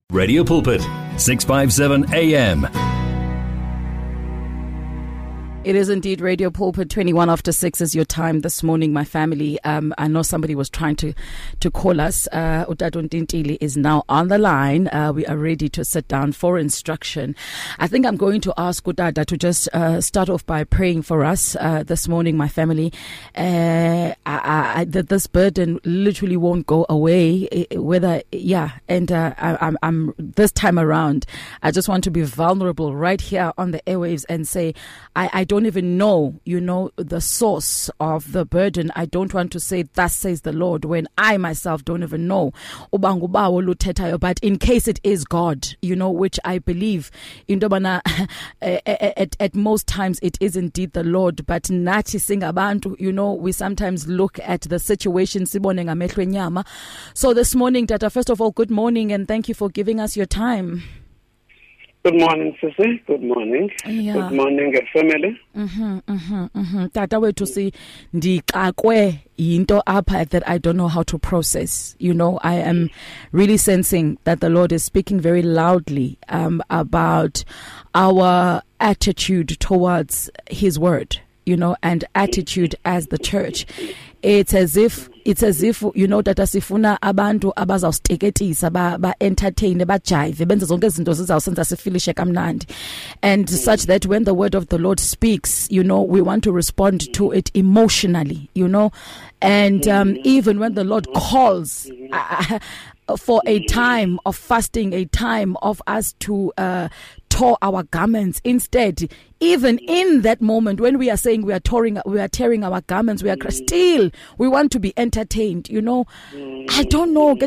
Radio Pulpit, 657 AM. It is indeed Radio Pulpit. 21 after 6 is your time this morning, my family. I know somebody was trying to call us. Utata Ntintili is now on the line. We are ready to sit down for instruction. I think I'm going to ask Utata to just start off by praying for us this morning, my family. That this burden literally won't go away. I'm this time around, I just want to be vulnerable right here on the airwaves and say, I don't even know, the source of the burden. I don't want to say, thus says the Lord, when I myself don't even know. But in case it is God, which I believe, at most times it is indeed the Lord. But nathi singabantu, we sometimes look at the situation. So this morning, Tata, first of all, good morning and thank you for giving us your time. Good morning, Sissy. Good morning. Yeah. Good morning, family. Tata wethu si ndixakwe yinto apha that I don't know how to process. I am really sensing that the Lord is speaking very loudly about our attitude towards His word, and attitude as the church. It's as if Tata sifuna abantu abazawusteketisa ba entertain bajive benze zonke izinto zizawusenza sifilishe kamnandi, and such that when the word of the Lord speaks, we want to respond to it emotionally, and even when the Lord calls for a time of fasting, a time of us to tore our garments. Instead, even in that moment when we are saying we are tearing our garments, we want to be entertained. I don't know.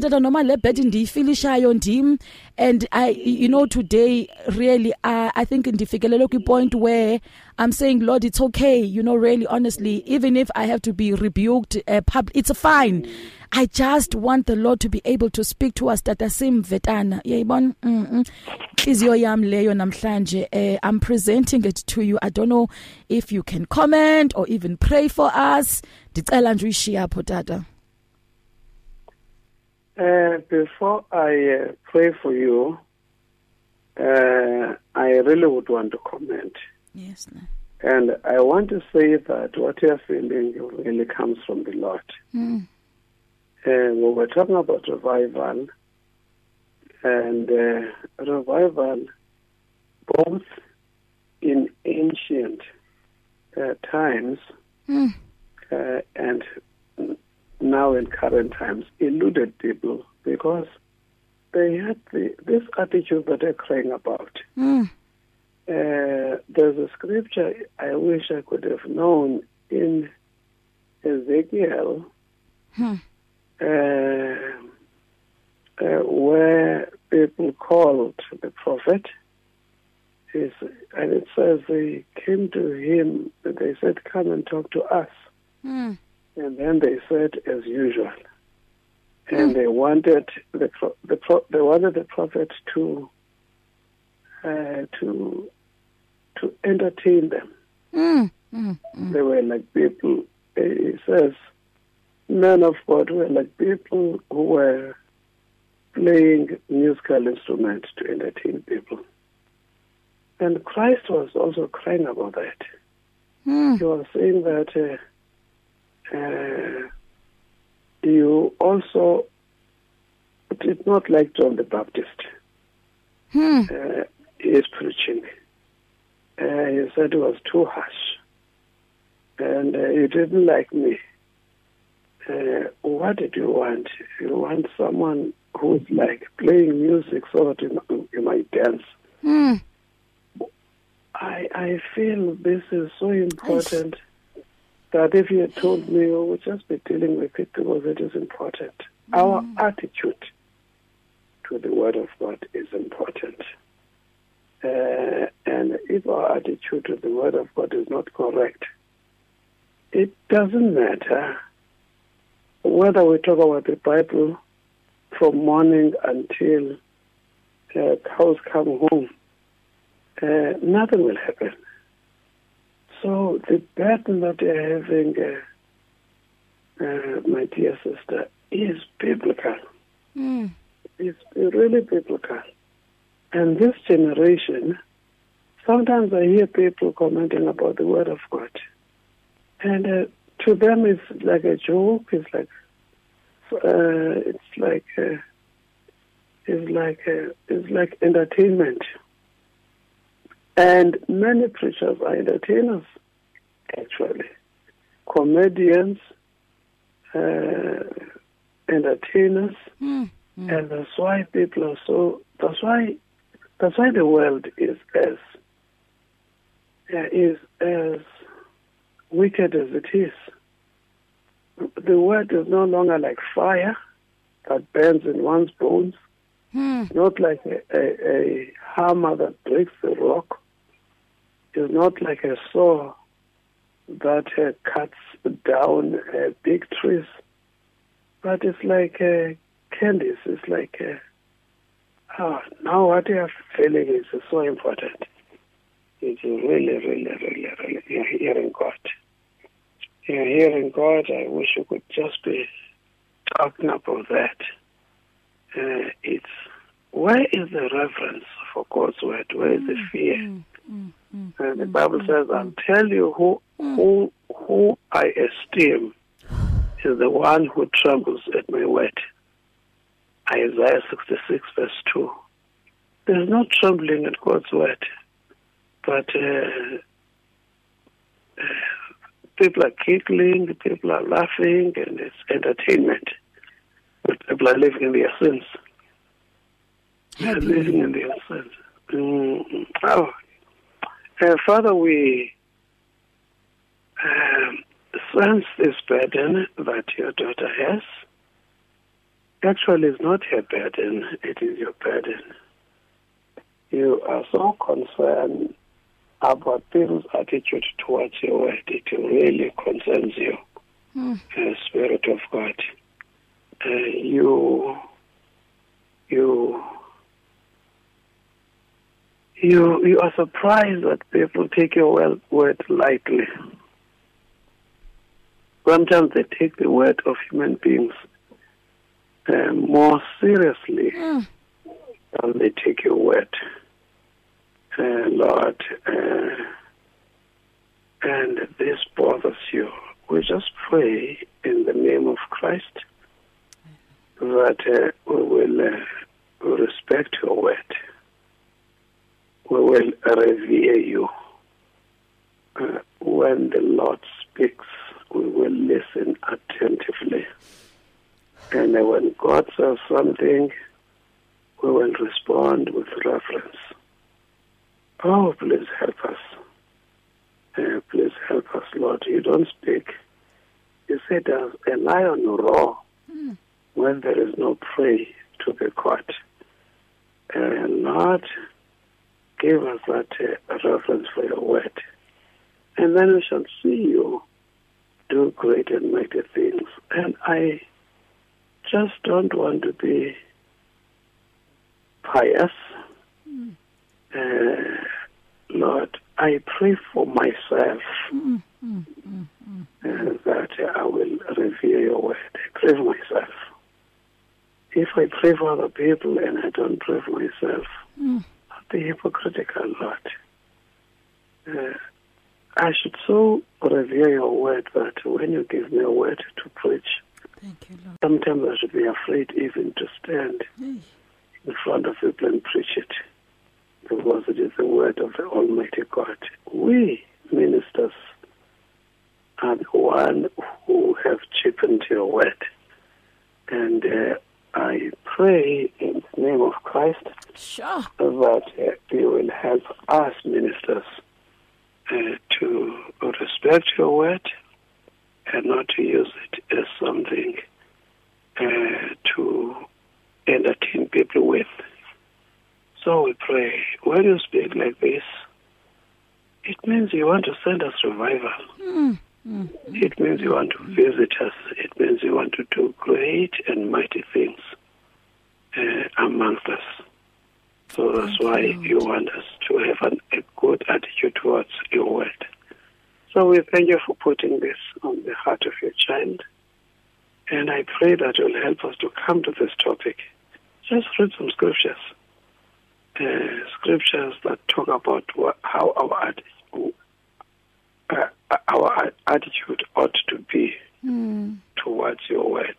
And today really I think in the point where I'm saying, Lord, it's okay. Really honestly, even if I have to be rebuked, it's fine. I just want the Lord to be able to speak to us. That sim vetana. I'm presenting it to you. I don't know if you can comment or even pray for us. Before I pray for you, I really would want to comment. Yes. No. And I want to say that what you're feeling really comes from the Lord. When we're talking about revival, and revival both in ancient times and now in current times eluded people because they had this attitude that they're crying about. There's a scripture I wish I could have known in Ezekiel where people called the prophet, and it says they came to him and they said, "Come and talk to us." And then they said, "As usual," and they wanted the prophet to entertain them. They were like people. He says, men of God were like people who were playing musical instruments to entertain people. And Christ was also crying about that. He was saying that you also did not like John the Baptist. His preaching. He said it was too harsh. And you didn't like me. What did you want? You want someone who's like playing music so that you might dance. I feel this is so important that if you had told me, we would just be dealing with it because it is important. Our attitude to the Word of God is important. And if our attitude to the Word of God is not correct, it doesn't matter whether we talk about the Bible from morning until cows come home. Nothing will happen. So the burden that you're having, my dear sister, is biblical. really biblical. And this generation, sometimes I hear people commenting about the Word of God, and to them it's like a joke. It's like entertainment. And many preachers are entertainers, actually, comedians, entertainers, and that's why people are so. That's why the world is as wicked as it is. The word is no longer like fire that burns in one's bones, not like a hammer that breaks the rock. It's not like a saw that cuts down big trees, but it's like candies. It's like now what you are feeling is so important. It's really, really, really, really, you're hearing God. You're hearing God. I wish you could just be talking about that. It's, where is the reverence for God's word? Where is the fear? The Bible says, I'll tell you who I esteem is the one who trembles at my word. Isaiah 66 verse 2. There's no trembling at God's word, but people are giggling, people are laughing, and it's entertainment. But people are living in their sins. They're living in their sins. Father, we sense this burden that your daughter has. Actually, it's not her burden, it is your burden. You are so concerned about people's attitude towards your word. It really concerns you, Spirit of God. You are surprised that people take your word lightly. Sometimes they take the word of human beings more seriously than they take your word, Lord. And this bothers you. We just pray in the name of Christ that we will respect your word. We will revere you. When the Lord speaks, we will listen attentively. And when God says something, we will respond with reverence. Oh, please help us. Please help us, Lord. You don't speak. You said as a lion roar when there is no prey to be caught. Lord, give us that reverence for your word. And then we shall see you do great and mighty things. And I just don't want to be pious. Lord, I pray for myself that I will revere your word. I pray for myself. If I pray for other people and I don't pray for myself, I'll be hypocritical, Lord. I should so revere your word that when you give me a word to preach, thank you, Lord. Sometimes I should be afraid even to stand in front of people and preach it, because it is the word of the Almighty God. We, ministers, are the one who have cheapened your word. And I pray in the name of Christ that you will help us, ministers, to respect your word and not to use it as something to entertain people with. So we pray, when you speak like this, it means you want to send us revival. It means you want to visit us. It means you want to do great and mighty things amongst us. So that's why you want us to have a good attitude towards your word. So we thank you for putting this on the heart of your child. And I pray that you'll help us to come to this topic just read some scriptures. Scriptures that talk about how our attitude ought to be towards your word.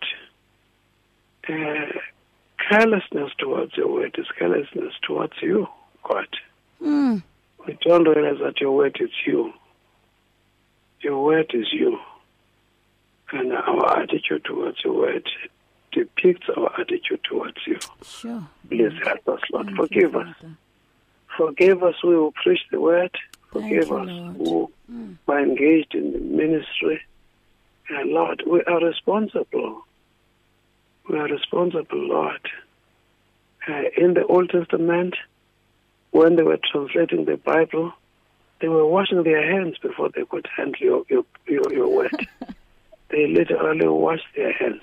Carelessness towards your word is carelessness towards you, God. We don't realize that your word is you. Your word is you. And our attitude towards your word depicts our attitude towards you. Sure. Please help us, Lord. Forgive us. Forgive us who preach the word. Forgive us who are engaged in the ministry. And Lord, we are responsible. We are responsible, Lord. In the Old Testament, when they were translating the Bible, they were washing their hands before they could handle your word. They literally washed their hands.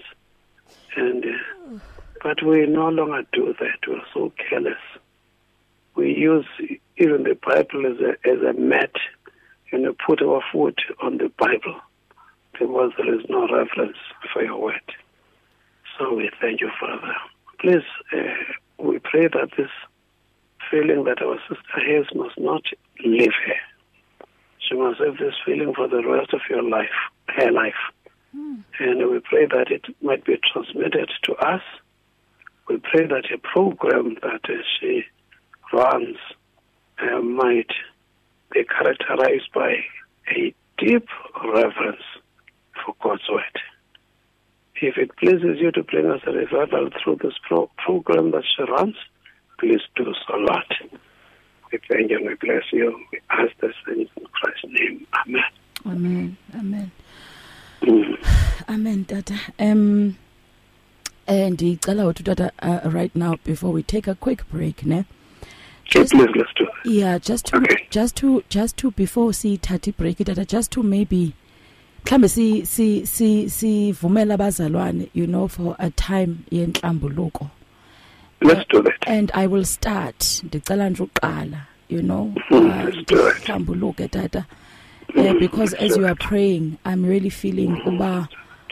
But we no longer do that. We're so careless. We use even the Bible as a mat, put our foot on the Bible because there is no reference for your word. So we thank you, Father. Please, we pray that this feeling that our sister has must not leave her. She must have this feeling for the rest of her life. And we pray that it might be transmitted to us. We pray that a program that she runs might be characterized by a deep reverence for God's word. If it pleases you to bring us a revival through this program that she runs, please do so, Lord. We thank you and we bless you. We ask this in Christ's name. Amen. Amen. Amen. Amen, Tata. Ndicela uthi Tata right now before we take a quick break, ne? Just, please, let's do it. Yeah, just to before sithatha break, Tata, just to maybe mhlambe sivumela abazalwane, for a time yenhlambuluko. Let's do that. And I will start. Ndicela nje uqala, let's do it. Nhlambuluke, Tata. Because as you are praying, I'm really feeling uba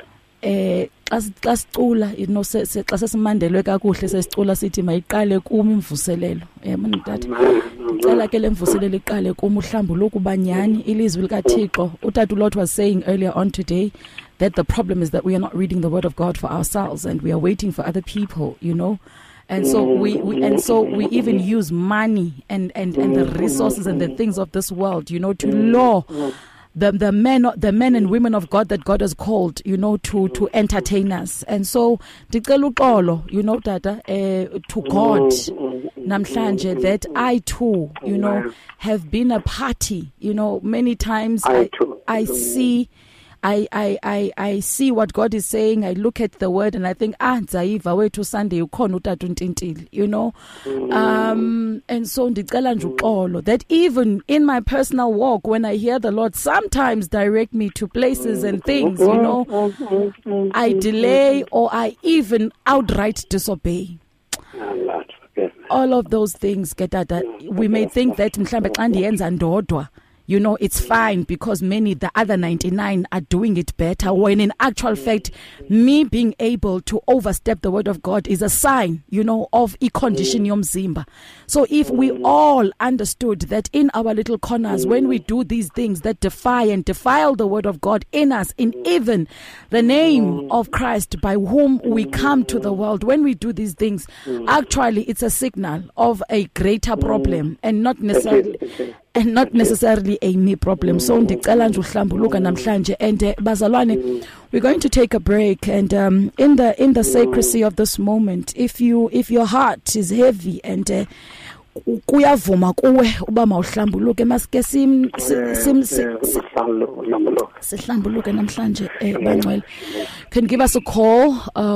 xa sicula xa sesimandelwe kakuhle sesicula sithi mayiqale kumi imvuselelo. Yabona Tata, ngicela ke le mvuselelo iqale kumi uhlambuluko banyani ilizwi likaThixo. Utata Lot was saying earlier on today that the problem is that we are not reading the word of God for ourselves and we are waiting for other people, And so we even use money and the resources and the things of this world, to lure the men and women of God that God has called, to entertain us. And so ndicela uxolo, Tata, to God namhlanje that I too, have been a party. Many times I see I see what God is saying. I look at the word and I think, Ndzaiva wethu Sunday ukhona utata uNtintili, and so ndicela nje uxolo that even in my personal walk, when I hear the Lord sometimes direct me to places and things, I delay or I even outright disobey. All of those things, Tata, we may think that mhlambe xa ndiyenza ndodwa, it's fine because the other 99 are doing it better, when in actual fact, me being able to overstep the word of God is a sign, of a condition yomzimba. So if we all understood that in our little corners, when we do these things that defy and defile the word of God in us, in even the name of Christ by whom we come to the world, when we do these things, actually it's a signal of a greater problem and not necessarily a me problem. So ndicela nje uhlambuluka namhlanje, and bazalwane, we're going to take a break, and in the sacredcy of this moment, if your heart is heavy and kuyavuma kuwe uba mawuhlambuluke, masike sihlambuluke namhlanje bangcwele. Can give us a call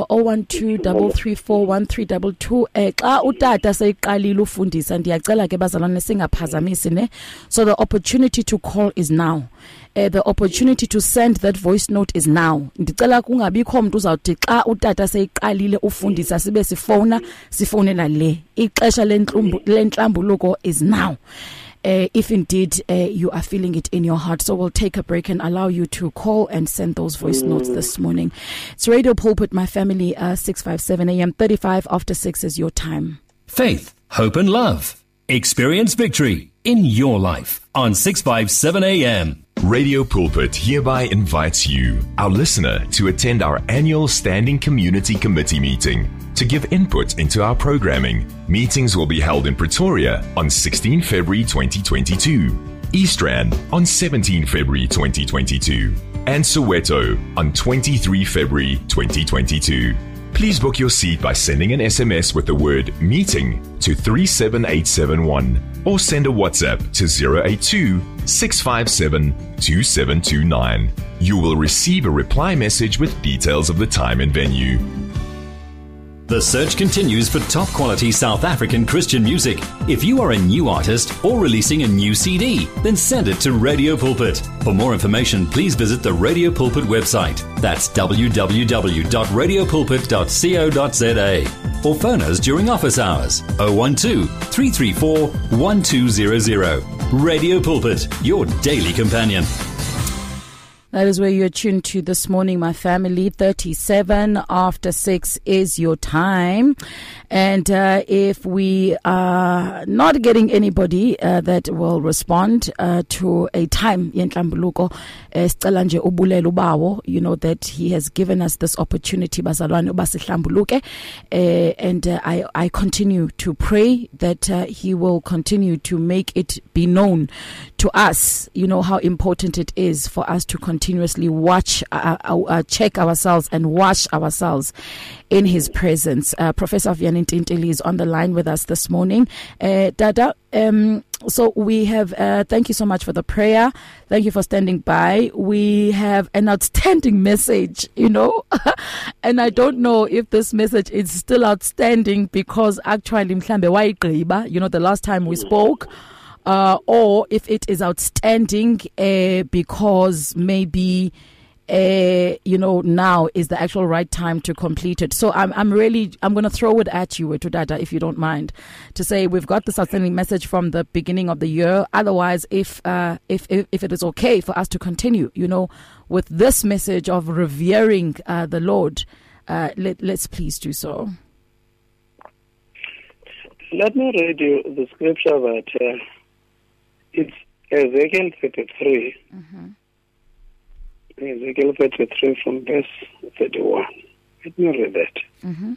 012-334-1322. Xa utata seyiqalile ufundisa, ndiyacela ke bazalwane singaphazamisi, ne? So the opportunity to call is now. The opportunity to send that voice note is now. Ndicela kungabikho umuntu uzawuthi xa utata seyiqalile ufundisa sibe sifonela le. Ixesha lenhlambuluko is now. if indeed you are feeling it in your heart. So we'll take a break and allow you to call and send those voice notes this morning. It's Radio Pulpit, my family, 657 AM, 35 after 6 is your time. Faith, hope and love. Experience victory in your life on 657 AM. Radio Pulpit hereby invites you, our listener, to attend our annual Standing Community Committee meeting to give input into our programming. Meetings will be held in Pretoria on 16 February 2022, East Rand on 17 February 2022, and Soweto on 23 February 2022. Please book your seat by sending an SMS with the word meeting to 37871 or send a WhatsApp to 082-657-2729. You will receive a reply message with details of the time and venue. The search continues for top quality South African Christian music. If you are a new artist or releasing a new CD, then send it to Radio Pulpit. For more information, please visit the Radio Pulpit website. That's www.radiopulpit.co.za. Or phone us during office hours 012-334-1200. Radio Pulpit, your daily companion. That is where you're tuned to this morning, my family. 37 after 6 is your time. And if we are not getting anybody that will respond to a time, you know, that he has given us this opportunity, and I continue to pray that he will continue to make it be known to us, you know, how important it is for us to continuously watch, check ourselves and wash ourselves in his presence. Professor Vianney Ntintili is on the line with us this morning. Dada, so we have, thank you so much for the prayer. Thank you for standing by. We have an outstanding message, you know, and I don't know if this message is still outstanding because actually, you know, the last time we spoke, or if it is outstanding because maybe you know, now is the actual right time to complete it. So I'm going to throw it at you, Dada, if you don't mind, to say we've got this outstanding message from the beginning of the year. Otherwise, if it is okay for us to continue, you know, with this message of revering the Lord, let's please do so. Let me read you the scripture that it's Ezekiel 33. Mm-hmm. Ezekiel 33 from verse 31. Let me read that. Mm-hmm.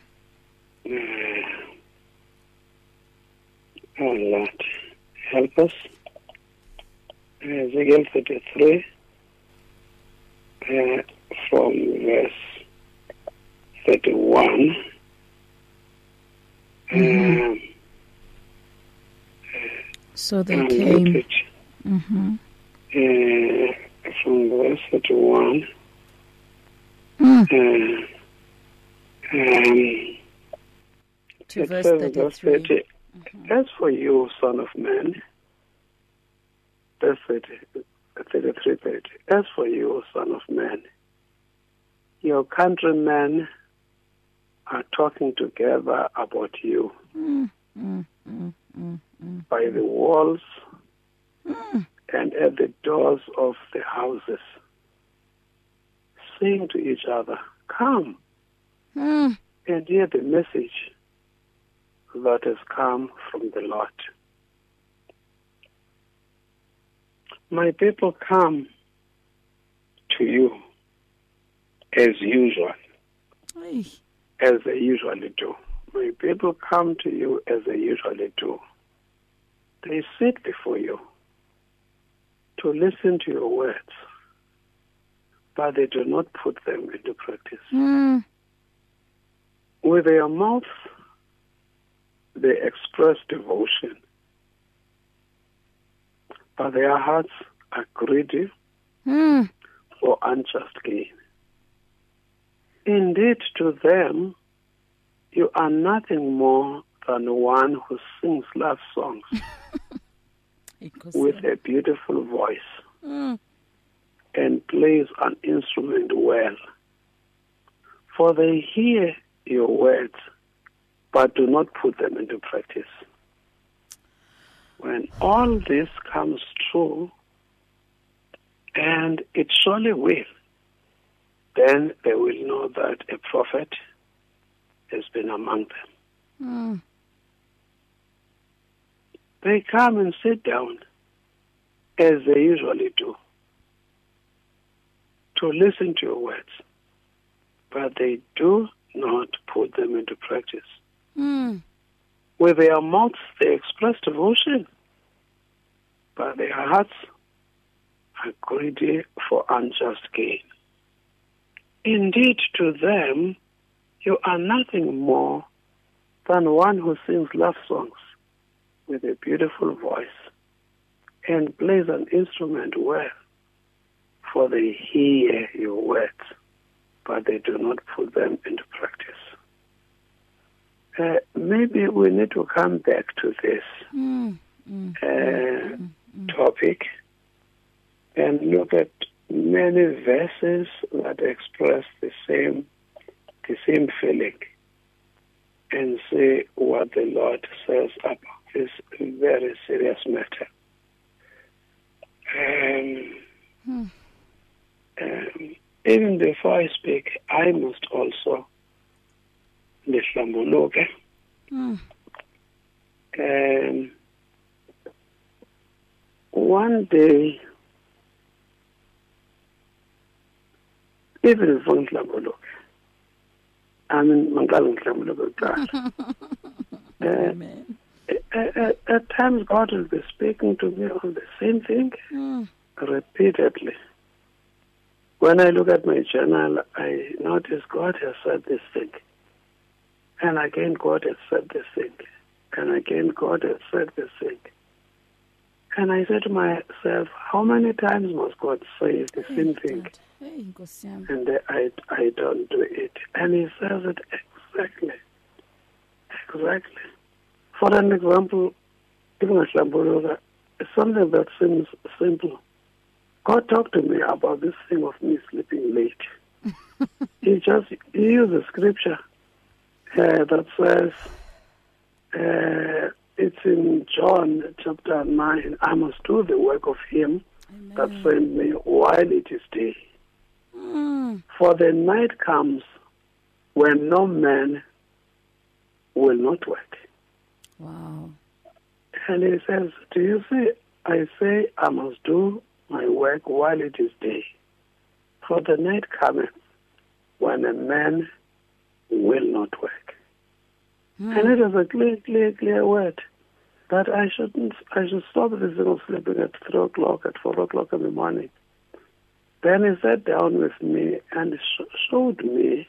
Oh Lord, help us. Ezekiel 33 from verse 31. Mm-hmm. So they came. Mm-hmm. From verse 31 to verse 33. Mm-hmm. As for you, son of man, verse 33:30. As for you, son of man, your countrymen are talking together about you by the walls and at the doors of the houses, saying to each other, come and hear the message that has come from the Lord. My people come to you as usual, as they usually do. My people come to you as they usually do. They sit before you to listen to your words, but they do not put them into practice. With their mouths, they express devotion, but their hearts are greedy for unjust gain. Indeed, to them, you are nothing more than one who sings love songs with a beautiful voice and plays an instrument well. For they hear your words, but do not put them into practice. When when all this comes true, and it surely will, then they will know that a prophet has been among them. They come and sit down, as they usually do, to listen to your words, but they do not put them into practice. With their mouths, they express devotion, but their hearts are greedy for unjust gain. Indeed, to them, you are nothing more than one who sings love songs with a beautiful voice and plays an instrument well, for they hear your words, but they do not put them into practice. Maybe we need to come back to this topic and look at many verses that express the same feeling, and see what the Lord says about this very serious matter. Even before I speak, I must also lihlambuluke. One day, even before ngihlambuluke, at times God will be speaking to me on the same thing repeatedly. When I look at my journal, I notice God has said this thing. And again, God has said this thing. And again, God has said this thing. And I said to myself, how many times must God say the same thing? And I don't do it. And he says it exactly. Exactly. For an example, even a Shambologa, it's something that seems simple. God talked to me about this thing of me sleeping late. He used a scripture that says, it's in John chapter 9, I must do the work of him that sent me while it is day. For the night comes when no man will not work. Wow. And he says, do you see, I say I must do my work while it is day. For the night cometh when a man will not work. And it is a clear word that I should stop this thing of sleeping at 3 o'clock, at 4 o'clock in the morning. Then he sat down with me and showed me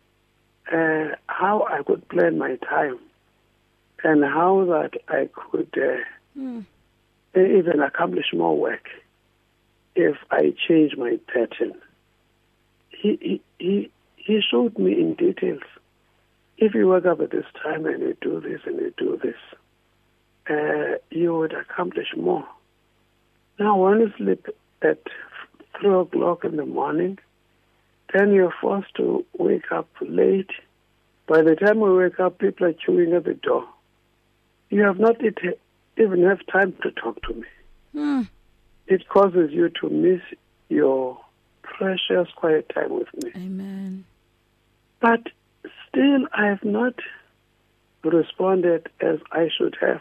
how I could plan my time and how that I could even accomplish more work if I change my pattern. He showed me in details. If you wake up at this time and you do this and you do this, you would accomplish more. Now, when you sleep at 3 o'clock in the morning, then you're forced to wake up late. By the time we wake up, people are queuing at the door. You have not even have time to talk to me. It causes you to miss your precious quiet time with me. Amen. But still, I have not responded as I should have.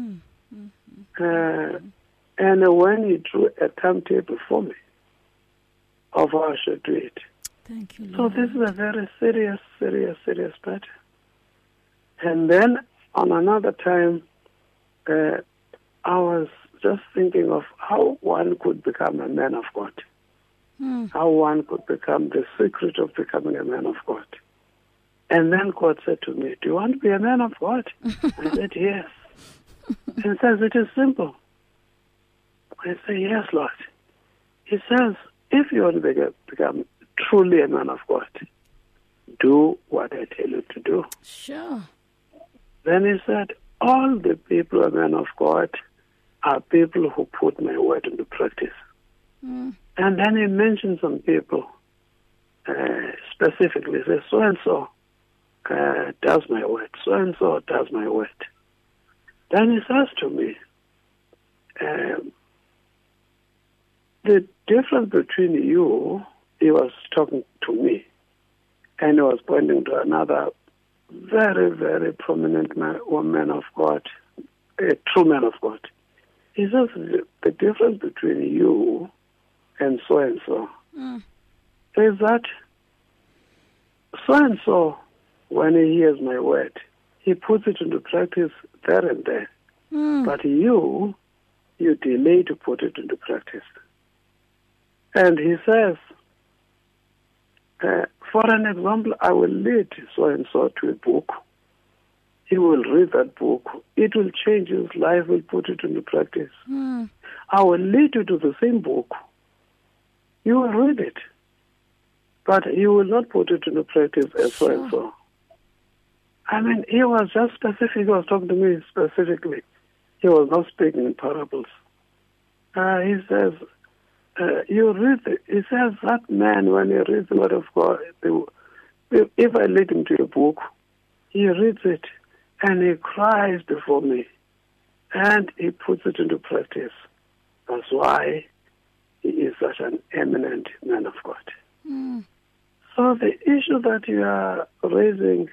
And when he drew a timetable for me of how I should do it. Thank you, So Lord. this is a very serious matter. And then on another time, I was just thinking of how one could become a man of God. How one could become the secret of becoming a man of God. And then God said to me, do you want to be a man of God? I said, yes. And he says, it is simple. I say, yes, Lord. He says, if you want to become truly a man of God, do what I tell you to do. Sure. Then he said, all the people who are men of God are people who put my word into practice. And then he mentioned some people specifically. He says, so-and-so does my word. So-and-so does my word. Then he says to me, the difference between you, he was talking to me, and he was pointing to another very, very prominent man of God, a true man of God. He says the difference between you and so-and-so is that so-and-so, when he hears my word, he puts it into practice there and there. But you delay to put it into practice. And he says, for an example, I will lead so-and-so to a book. He will read that book. It will change his life. Will put it into practice. I will lead you to the same book. You will read it. But you will not put it into practice as so-and-so. I mean, he was just specific. He was talking to me specifically. He was not speaking in parables. He says, you read it. He says that man, when he reads the word of God, if I lead him to a book, he reads it and he cries before me and he puts it into practice. That's why he is such an eminent man of God. So the issue that you are raising,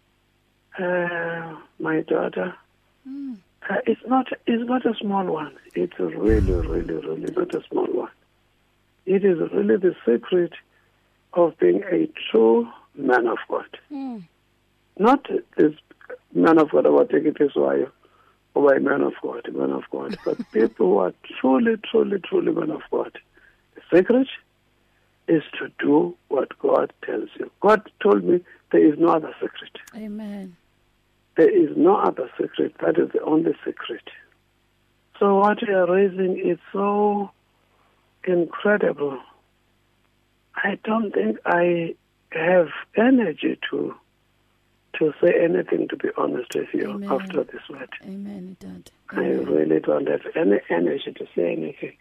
my daughter, it's not a small one. It's really, really, really not a small one. It is really the secret of being a true man of God. Not this man of God, I will take it this way, or a man of God, but people who are truly, truly, truly men of God. The secret is to do what God tells you. God told me there is no other secret. Amen. There is no other secret. That is the only secret. So what you are raising is so incredible. I don't think I have energy to say anything, to be honest with you. Amen. After this word. Amen, Dad. I really don't have any energy to say anything.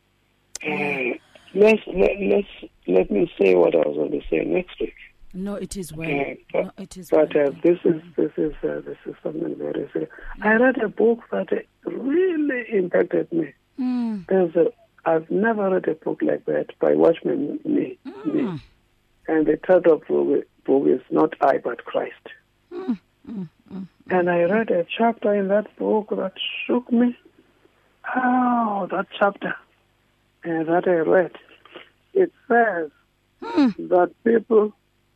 Let me say what I was going to say next week. No, it is well. This is something very serious. I read a book that really impacted me. I've never read a book like that by Watchman Nee. And the title of the book is Not I, But Christ. And I read a chapter in that book that shook me. Oh, that chapter that I read. It says that people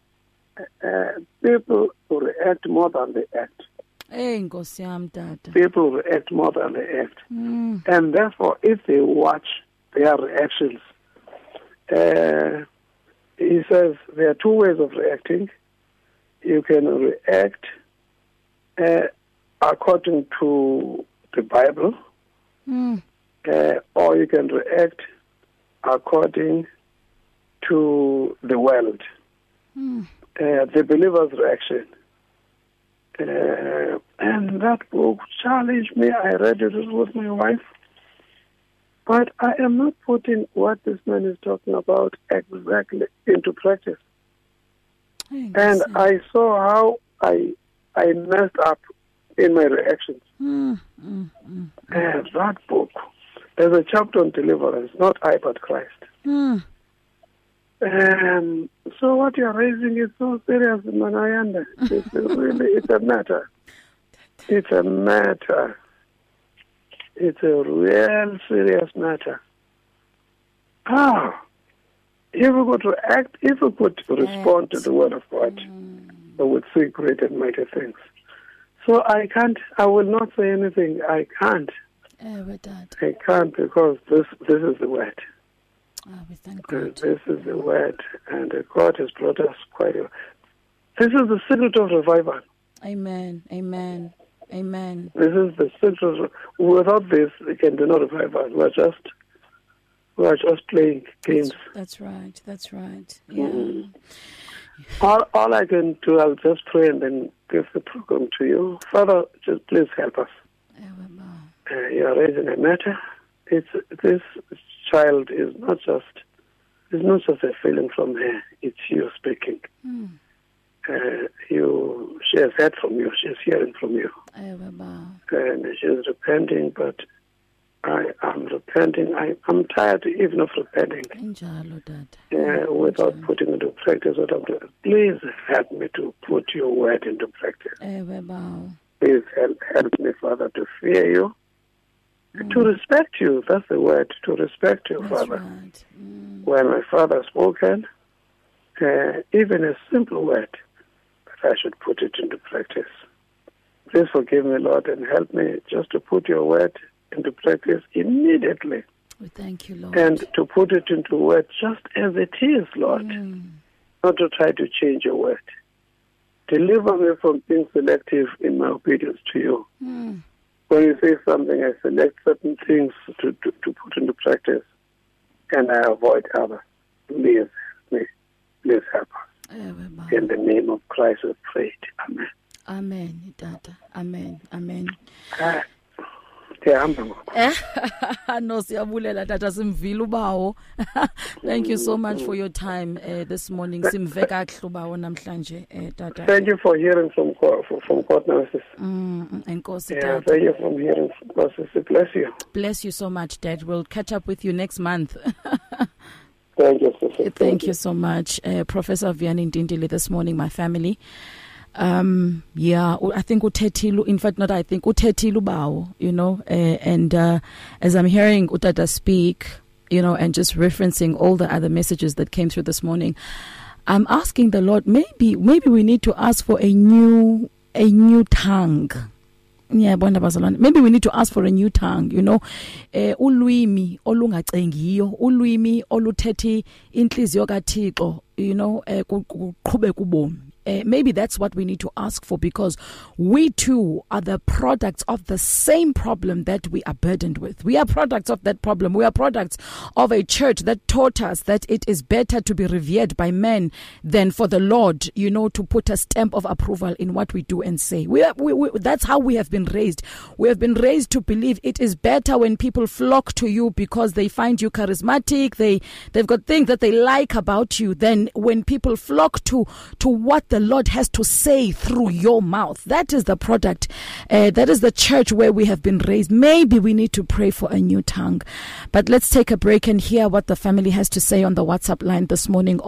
react more than they act. People react more than they act. And therefore, if they watch their reactions, he says there are two ways of reacting. You can react according to the Bible, or you can react according to the world. The believer's reaction. And that book challenged me. I read it with my wife. But I am not putting what this man is talking about exactly into practice. And I saw how I messed up in my reactions. And that book, there's a chapter on deliverance, not I but Christ. So what you're raising is so serious, Manayanda. It's a matter. It's a matter. It's a real serious matter. If we could react, if we could respond to the word of God, we would see great and mighty things. So I will not say anything. I can't. I can't because this is the word. We thank God. This is the word, and God has brought us quite a... This is the secret of revival. Amen. Amen. Amen. This is the secret of... Without this, we can do no revival. We are just playing games. That's right. Yeah. All I can do, I'll just pray and then give the program to you. Father, just please help us. You are raising a matter. This child is not just a feeling from her. It's you speaking. She has heard from you. She's hearing from you. And she's repenting, but I am repenting. I'm tired even of repenting without putting into practice what I'm doing. Please help me to put your word into practice. Please help me, Father, to fear you, to respect you. That's the word, to respect you, Father. Right. When my Father spoken, even a simple word, that I should put it into practice. Please forgive me, Lord, and help me just to put your word into practice immediately. We thank you, Lord. And to put it into word just as it is, Lord. Not to try to change your word. Deliver me from being selective in my obedience to you. When you say something, I select certain things to put into practice, and I avoid others. Please help us. In the name of Christ we prayed. Amen. Amen, Tata. Amen. No, siyabulela Tata simvile ubawo. Thank you so much for your time this morning. Simve kahle ubawo namhlanje Tata. Thank you for hearing from court nurses. Enkosi Tata. Thank you for hearing from nurses. Bless you. Bless you so much, Dad. We'll catch up with you next month. Thank you, sister. Thank you so much, Professor Vianney Ndindile this morning, my family. I think uthethile, in fact not I think uthethile ubawo, and as I'm hearing Utata speak, and just referencing all the other messages that came through this morning, I'm asking the Lord, maybe we need to ask for a new tongue. Maybe we need to ask for a new tongue, ulwimi olungacengiyo, ulwimi oluthethi inhliziyo kaThixo, kuqhubeka ubomi. Maybe that's what we need to ask for, because we too are the products of the same problem that we are burdened with. We are products of that problem. We are products of a church that taught us that it is better to be revered by men than for the Lord, to put a stamp of approval in what we do and say. That's how we have been raised. We have been raised to believe it is better when people flock to you because they find you charismatic, they've got things that they like about you, than when people flock to what the Lord has to say through your mouth. That is the product. That is the church where we have been raised. Maybe we need to pray for a new tongue. But let's take a break and hear what the family has to say on the WhatsApp line this morning,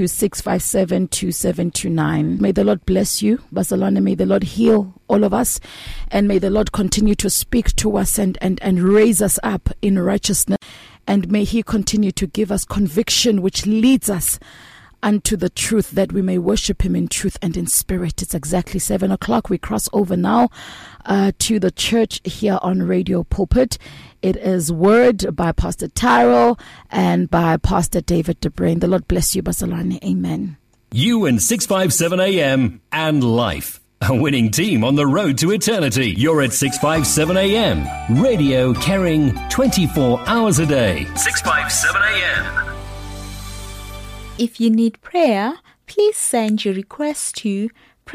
0826572729. May the Lord bless you, Barcelona. May the Lord heal all of us, and may the Lord continue to speak to us and raise us up in righteousness, and may He continue to give us conviction which leads us unto the truth, that we may worship Him in truth and in spirit. It's exactly 7:00. We cross over now to the church here on Radio Pulpit. It is Word by Pastor Tyrell and by Pastor David De Bruin. The Lord bless you, Barcelona. Amen. You and 657 AM and Life. A winning team on the road to eternity. You're at 657 AM. Radio carrying 24 hours a day. 657 AM. If you need prayer, please send your request to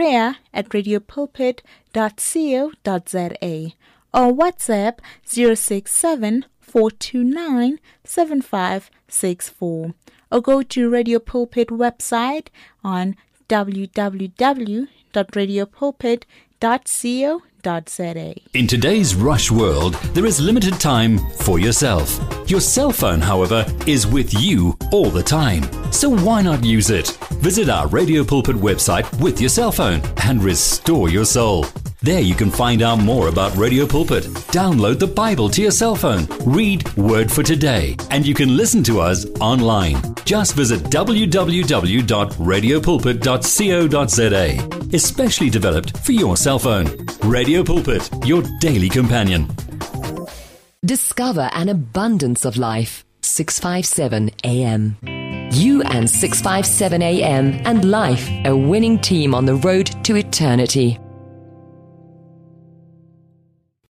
prayer@radiopulpit.co.za or WhatsApp 067-429-7564, or go to Radio Pulpit website on www.radiopulpit.co.za. In today's rush world, there is limited time for yourself. Your cell phone, however, is with you all the time. So why not use it? Visit our Radio Pulpit website with your cell phone and restore your soul. There you can find out more about Radio Pulpit, download the Bible to your cell phone, read Word for Today, and you can listen to us online. Just visit www.radiopulpit.co.za, especially developed for your cell phone. Radio Pulpit, your daily companion. Discover an abundance of life. 657 AM. You and 657 AM and Life, a winning team on the road to eternity.